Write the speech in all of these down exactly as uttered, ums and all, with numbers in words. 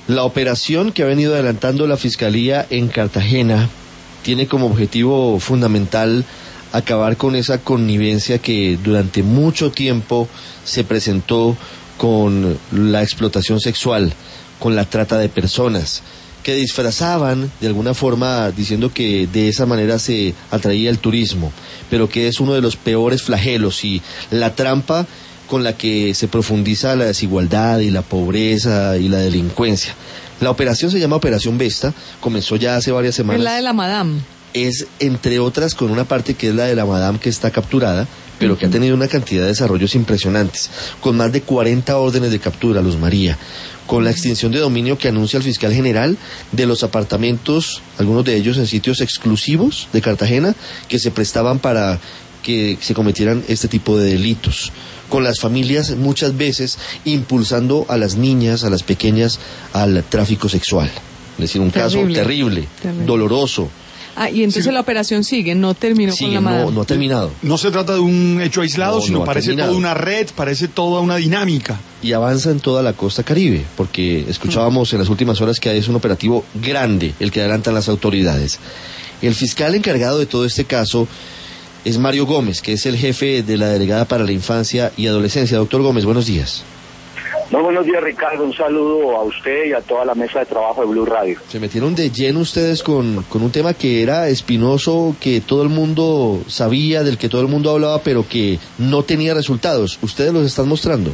La operación que ha venido adelantando la Fiscalía en Cartagena tiene como objetivo fundamental acabar con esa connivencia que durante mucho tiempo se presentó con la explotación sexual, con la trata de personas, que disfrazaban de alguna forma diciendo que de esa manera se atraía el turismo, pero que es uno de los peores flagelos y la trampa con la que se profundiza la desigualdad y la pobreza y la delincuencia. La operación se llama Operación Vesta, comenzó ya hace varias semanas. Es la de la Madame. Es, entre otras, con una parte que es la de la Madame, que está capturada, pero uh-huh. que ha tenido una cantidad de desarrollos impresionantes, con más de cuarenta órdenes de captura, Luz María, con la extinción de dominio que anuncia el fiscal general de los apartamentos, algunos de ellos en sitios exclusivos de Cartagena, que se prestaban para que se cometieran este tipo de delitos, con las familias muchas veces impulsando a las niñas, a las pequeñas, al tráfico sexual. Es decir, un terrible, caso terrible, terrible, doloroso. Ah, y entonces sí. La operación sigue, no terminó sigue, con la Madame. No, no ha terminado. No se trata de un hecho aislado, no, sino no parece toda una red, parece toda una dinámica. Y avanza en toda la costa Caribe, porque escuchábamos en las últimas horas que es un operativo grande el que adelantan las autoridades. El fiscal encargado de todo este caso es Mario Gómez, que es el jefe de la Delegada para la Infancia y Adolescencia. Doctor Gómez, buenos días. Muy buenos días, Ricardo. Un saludo a usted y a toda la mesa de trabajo de Blue Radio. Se metieron de lleno ustedes con, con un tema que era espinoso, que todo el mundo sabía, del que todo el mundo hablaba, pero que no tenía resultados. ¿Ustedes los están mostrando?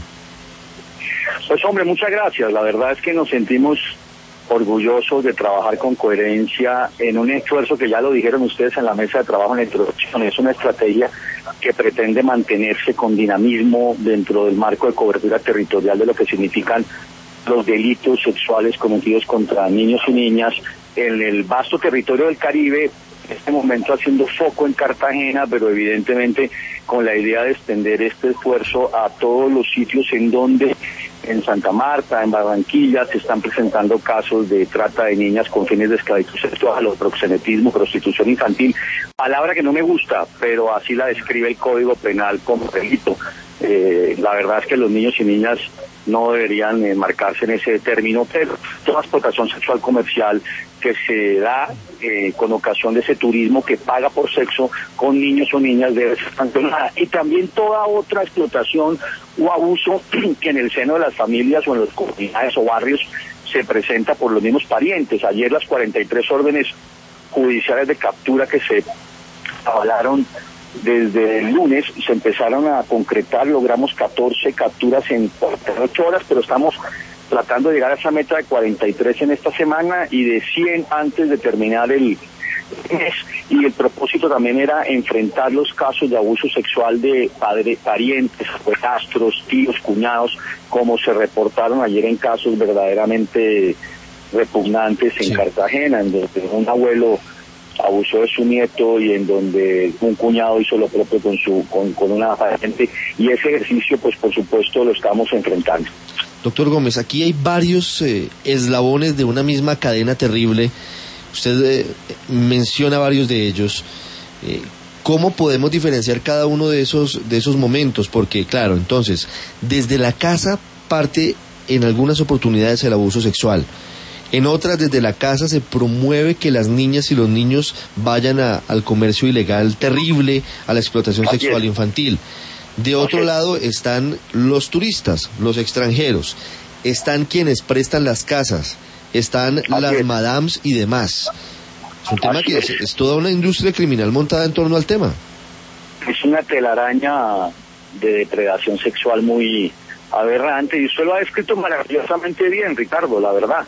Pues hombre, muchas gracias. La verdad es que nos sentimos orgullosos de trabajar con coherencia en un esfuerzo que ya lo dijeron ustedes en la mesa de trabajo en la introducción. Es una estrategia que pretende mantenerse con dinamismo dentro del marco de cobertura territorial de lo que significan los delitos sexuales cometidos contra niños y niñas en el vasto territorio del Caribe, en este momento haciendo foco en Cartagena, pero evidentemente con la idea de extender este esfuerzo a todos los sitios en donde en Santa Marta, en Barranquilla, se están presentando casos de trata de niñas con fines de esclavitud sexual o proxenetismo, prostitución infantil, palabra que no me gusta, pero así la describe el Código Penal como delito. Eh, la verdad es que los niños y niñas no deberían eh, marcarse en ese término, pero toda explotación sexual comercial que se da eh, con ocasión de ese turismo que paga por sexo con niños o niñas debe ser sancionada. Y también toda otra explotación o abuso que en el seno de las familias o en las comunidades o barrios se presenta por los mismos parientes. Ayer las cuarenta y tres órdenes judiciales de captura que se avalaron desde el lunes se empezaron a concretar, logramos catorce capturas en cuarenta y ocho horas, pero estamos tratando de llegar a esa meta de cuarenta y tres en esta semana y de cien antes de terminar el mes. Y el propósito también era enfrentar los casos de abuso sexual de padres, parientes, padrastros, tíos, cuñados, como se reportaron ayer en casos verdaderamente repugnantes en sí. Cartagena, en donde un abuelo abusó de su nieto y en donde un cuñado hizo lo propio con su con, con una pariente, y ese ejercicio pues por supuesto lo estamos enfrentando. Doctor Gómez, aquí hay varios eh, eslabones de una misma cadena terrible. Usted eh, menciona varios de ellos. Eh, ¿Cómo podemos diferenciar cada uno de esos de esos momentos? Porque claro, entonces, desde la casa parte en algunas oportunidades el abuso sexual. En otras, desde la casa se promueve que las niñas y los niños vayan a, al comercio ilegal terrible, a la explotación Así sexual es. infantil. De otro Así lado están los turistas, los extranjeros, están quienes prestan las casas, están Así las es. madams y demás. Es un tema Así que es, es. es toda una industria criminal montada en torno al tema. Es una telaraña de depredación sexual muy aberrante, y usted lo ha descrito maravillosamente bien, Ricardo, la verdad,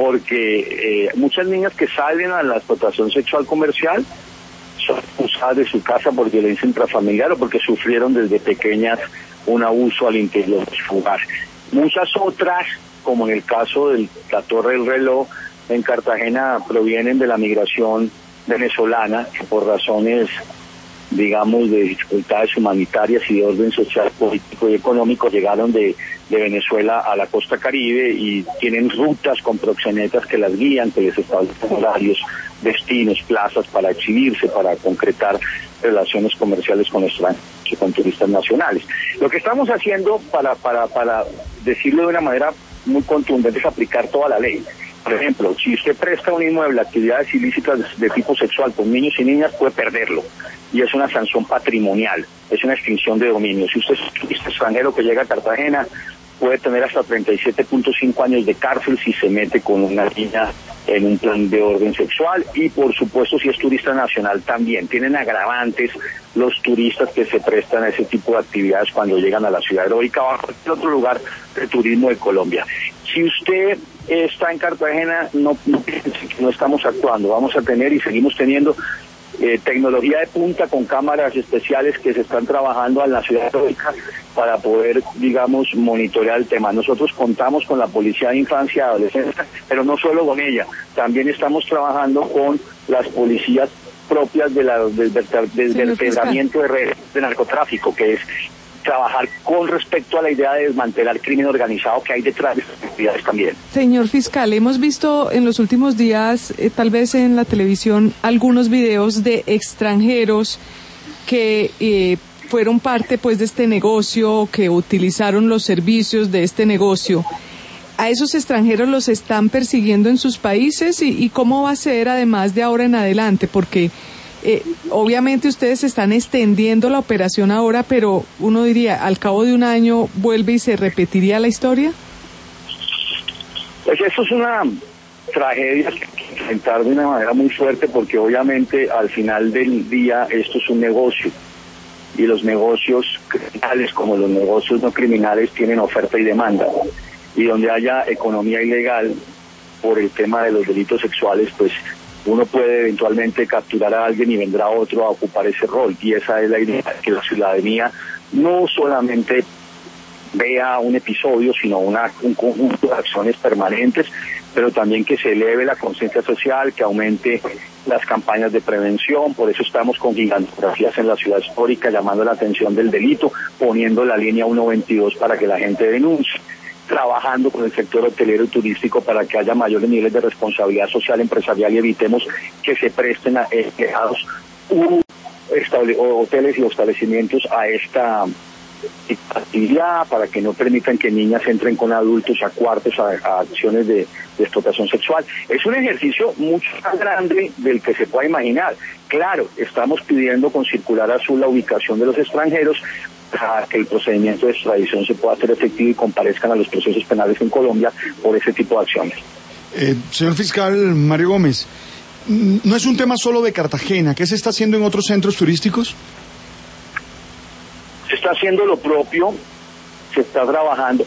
porque eh, muchas niñas que salen a la explotación sexual comercial son expulsadas de su casa por violencia intrafamiliar o porque sufrieron desde pequeñas un abuso al interior de su hogar. Muchas otras, como en el caso de la Torre del Reloj en Cartagena, provienen de la migración venezolana, que por razones, digamos, de dificultades humanitarias y de orden social, político y económico llegaron de, de Venezuela a la costa Caribe y tienen rutas con proxenetas que las guían, que les establecen horarios, destinos, plazas para exhibirse, para concretar relaciones comerciales con extranjeros y con turistas nacionales. Lo que estamos haciendo, para, para, para decirlo de una manera muy contundente es aplicar toda la ley. Por ejemplo, si usted presta un inmueble a actividades ilícitas de tipo sexual con niños y niñas, puede perderlo. Y es una sanción patrimonial, es una extinción de dominio. Si usted es un turista extranjero que llega a Cartagena, puede tener hasta treinta y siete punto cinco años de cárcel si se mete con una niña en un plan de orden sexual. Y por supuesto, si es turista nacional también. Tienen agravantes los turistas que se prestan a ese tipo de actividades cuando llegan a la ciudad heroica o a cualquier otro lugar de turismo de Colombia. Si usted está en Cartagena, no, no piense que no estamos actuando. Vamos a tener y seguimos teniendo Eh, tecnología de punta con cámaras especiales que se están trabajando en la ciudad heroica para poder, digamos, monitorear el tema. Nosotros contamos con la Policía de Infancia y Adolescencia, pero no solo con ella, también estamos trabajando con las policías propias de la, del, del vertebramiento de redes de narcotráfico, que es trabajar con respecto a la idea de desmantelar el crimen organizado que hay detrás de estas actividades también. Señor fiscal, hemos visto en los últimos días, eh, tal vez en la televisión, algunos videos de extranjeros que eh, fueron parte pues de este negocio, que utilizaron los servicios de este negocio. ¿A esos extranjeros los están persiguiendo en sus países? ¿Y, y cómo va a ser además de ahora en adelante? Porque Eh, obviamente ustedes están extendiendo la operación ahora, pero uno diría, al cabo de un año vuelve y se repetiría la historia. Pues eso es una tragedia que hay que enfrentar de una manera muy fuerte, porque obviamente al final del día esto es un negocio, y los negocios criminales como los negocios no criminales tienen oferta y demanda, y donde haya economía ilegal por el tema de los delitos sexuales, pues uno puede eventualmente capturar a alguien y vendrá otro a ocupar ese rol. Y esa es la idea, que la ciudadanía no solamente vea un episodio, sino una, un conjunto de acciones permanentes, pero también que se eleve la conciencia social, que aumente las campañas de prevención. Por eso estamos con gigantografías en la ciudad histórica llamando la atención del delito, poniendo la línea ciento veintidós para que la gente denuncie, trabajando con el sector hotelero y turístico para que haya mayores niveles de responsabilidad social empresarial y evitemos que se presten a empleados u estable, o hoteles y establecimientos a esta actividad, para que no permitan que niñas entren con adultos a cuartos a, a acciones de, de explotación sexual. Es un ejercicio mucho más grande del que se pueda imaginar. Claro, estamos pidiendo con circular azul la ubicación de los extranjeros para que el procedimiento de extradición se pueda hacer efectivo y comparezcan a los procesos penales en Colombia por ese tipo de acciones. Eh, señor fiscal Mario Gómez, ¿no es un tema solo de Cartagena? ¿Qué se está haciendo en otros centros turísticos? Se está haciendo lo propio, se está trabajando,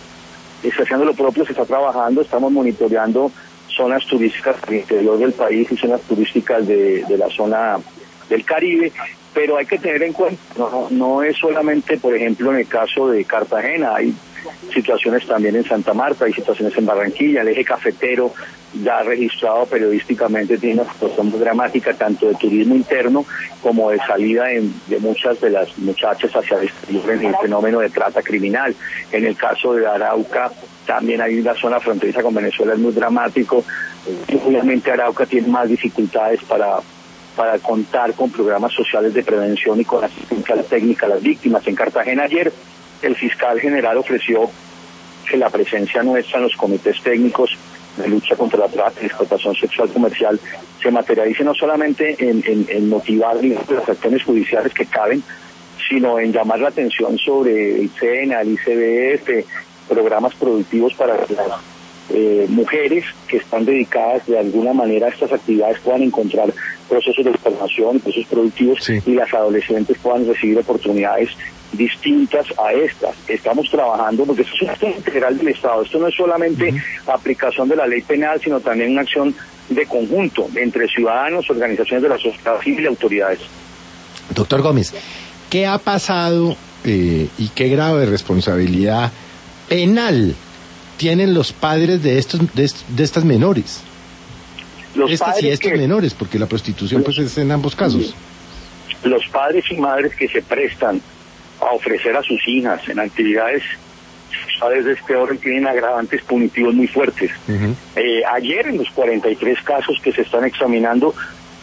se está haciendo lo propio, se está trabajando, estamos monitoreando zonas turísticas del interior del país y zonas turísticas de, de la zona del Caribe, pero hay que tener en cuenta, no, no es solamente, por ejemplo, en el caso de Cartagena, hay situaciones también en Santa Marta, hay situaciones en Barranquilla, el eje cafetero ya registrado periodísticamente tiene una situación muy dramática, tanto de turismo interno como de salida de, de muchas de las muchachas hacia el exterior en el fenómeno de trata criminal. En el caso de Arauca, también hay una zona fronteriza con Venezuela, es muy dramático. Obviamente Arauca tiene más dificultades para para contar con programas sociales de prevención y con asistencia técnica a las víctimas. En Cartagena ayer el fiscal general ofreció que la presencia nuestra en los comités técnicos de lucha contra la trata y explotación sexual comercial se materialice no solamente en, en, en motivar las acciones judiciales que caben, sino en llamar la atención sobre el SENA, el I C B F, programas productivos para las eh, mujeres que están dedicadas de alguna manera a estas actividades puedan encontrar procesos de formación, procesos productivos, sí, y las adolescentes puedan recibir oportunidades distintas a estas. Estamos trabajando, porque esto es una acción integral del Estado, esto no es solamente uh-huh. aplicación de la ley penal, sino también una acción de conjunto entre ciudadanos, organizaciones de la sociedad civil y autoridades. Doctor Gómez, ¿qué ha pasado eh, y qué grado de responsabilidad penal tienen los padres de estos de, de estas menores? Los estas y estos que, menores, porque la prostitución los, pues es en ambos casos. Los padres y madres que se prestan a ofrecer a sus hijas en actividades sexuales de este orden tienen agravantes punitivos muy fuertes. Uh-huh. Eh, ayer en los cuarenta y tres casos que se están examinando,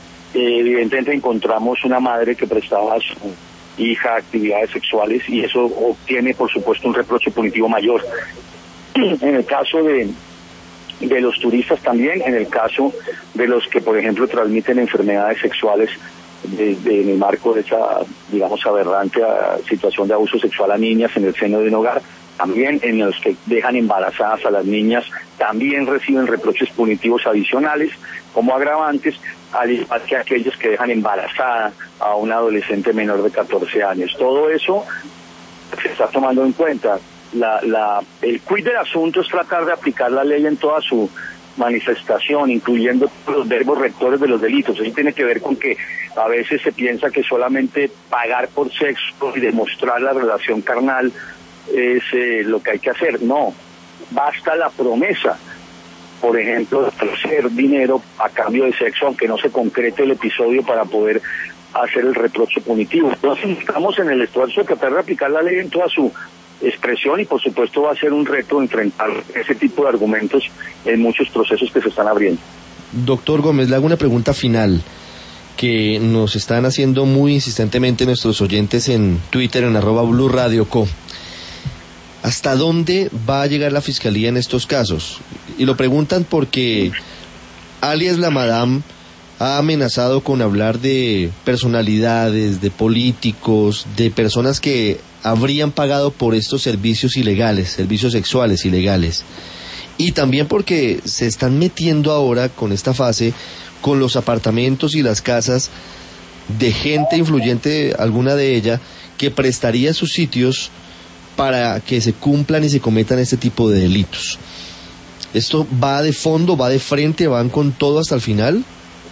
eh, evidentemente encontramos una madre que prestaba a su hija actividades sexuales y eso obtiene por supuesto un reproche punitivo mayor. en el caso de, de los turistas también, en el caso de los que, por ejemplo, transmiten enfermedades sexuales de, de, en el marco de esa, digamos, aberrante situación de abuso sexual a niñas en el seno de un hogar, también en los que dejan embarazadas a las niñas, también reciben reproches punitivos adicionales como agravantes, al igual que aquellos que dejan embarazada a una adolescente menor de catorce años. Todo eso se está tomando en cuenta. La, la, el quid del asunto es tratar de aplicar la ley en toda su manifestación, incluyendo los verbos rectores de los delitos. Eso tiene que ver con que a veces se piensa que solamente pagar por sexo y demostrar la relación carnal es eh, lo que hay que hacer. No, basta la promesa, por ejemplo, de ofrecer dinero a cambio de sexo, aunque no se concrete el episodio, para poder hacer el reproche punitivo. Entonces estamos en el esfuerzo de tratar de aplicar la ley en toda su expresión, y por supuesto va a ser un reto enfrentar ese tipo de argumentos en muchos procesos que se están abriendo. Doctor Gómez, le hago una pregunta final que nos están haciendo muy insistentemente nuestros oyentes en Twitter, en arroba Blue Radio Co. ¿Hasta dónde va a llegar la Fiscalía en estos casos? Y lo preguntan porque alias la Madame ha amenazado con hablar de personalidades, de políticos, de personas que habrían pagado por estos servicios ilegales, servicios sexuales ilegales. Y también porque se están metiendo ahora con esta fase con los apartamentos y las casas de gente influyente, alguna de ella, que prestaría sus sitios para que se cumplan y se cometan este tipo de delitos. ¿Esto va de fondo, va de frente, van con todo hasta el final?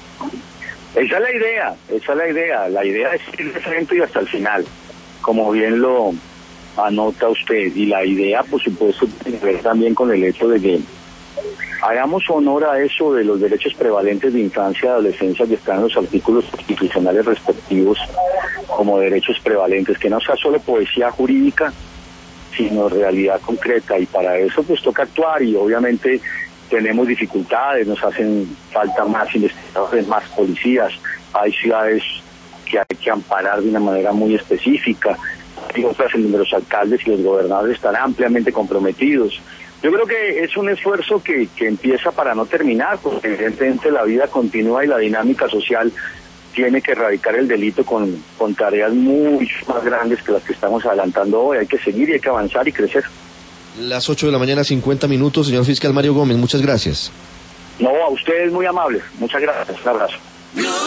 Esa es la idea, esa es la idea. La idea es ir de frente y hasta el final, como bien lo anota usted. Y la idea, por supuesto, tiene que ver también con el hecho de que hagamos honor a eso de los derechos prevalentes de infancia y adolescencia que están en los artículos constitucionales respectivos como derechos prevalentes, que no sea solo poesía jurídica, sino realidad concreta. Y para eso pues toca actuar, y obviamente tenemos dificultades, nos hacen falta más investigadores, más policías, hay ciudades que hay que amparar de una manera muy específica, hay otras en donde los alcaldes y los gobernadores están ampliamente comprometidos. Yo creo que es un esfuerzo que, que empieza para no terminar, porque evidentemente la vida continúa y la dinámica social tiene que erradicar el delito con, con tareas mucho más grandes que las que estamos adelantando hoy. Hay que seguir y hay que avanzar y crecer. Las ocho de la mañana, cincuenta minutos, señor fiscal Mario Gómez, muchas gracias. No, a ustedes muy amables, muchas gracias, un abrazo.